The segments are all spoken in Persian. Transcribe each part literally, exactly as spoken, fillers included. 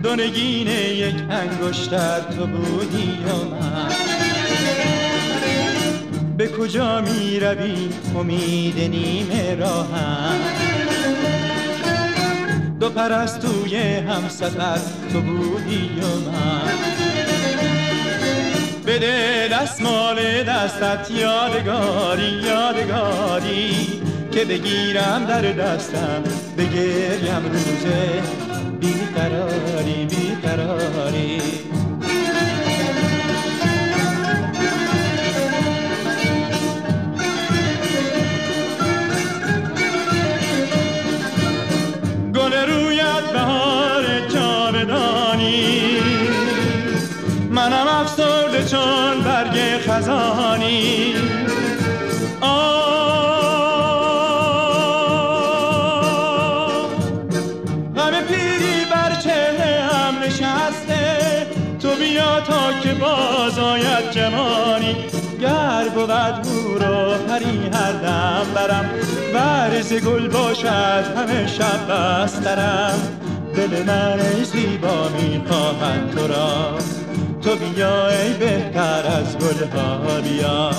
گونگین یک انگشتر تو بودی و من. به کجا می روی امید نیمه راهم، دو پرستوی هم سفر تو بودی و من. بده دستمال دستت یادگاری یادگاری، که بگیرم در دستم بگریم روزه بیقراری بیقراری. گل رویت بهار جاودانی، منم افسرده چون برگ خزانی. آه غم پیری بر چهره هم نشسته، تو بیا تا که باز آید جوانی. گر بود هورا پری هر دم برم، ورز گل باشد همه شب بسترم. دل من ای زیبا میخواهد تو را، تو بیا ای بهتر از گلها بیا.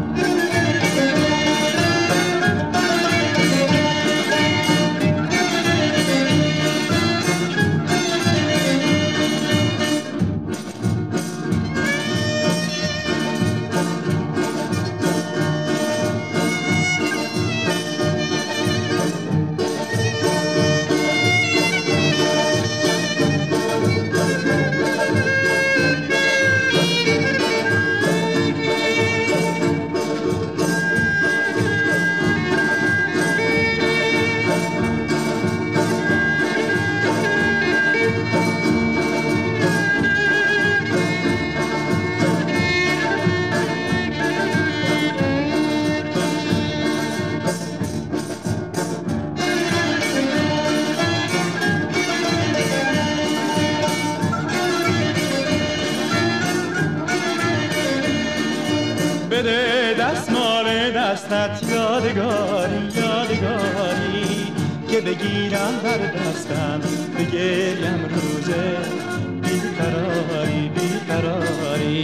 بده دستمال دستت یادگاری یادگاری، که بگیرم در دستم بگریم روزه بیقراری بیقراری.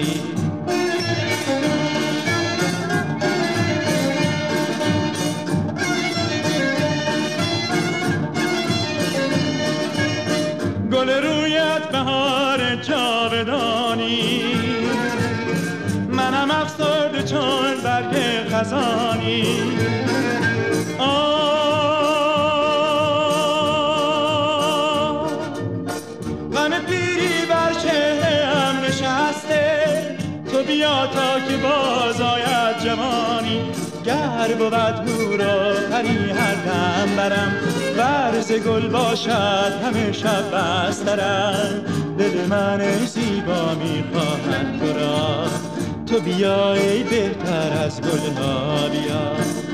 گل رویت بهار جاودانی، منم افسرده چون برگ خزانی. آه غم پیری بر چهره هم نشسته، تو بیا تا که باز آید جوانی. گر بود هورا پری هر دم برم، ورز گل باشد همه شب بسترم. دل من ای زیبا میخواهد تو را، تو بیا ای بهتر از گلها بیا.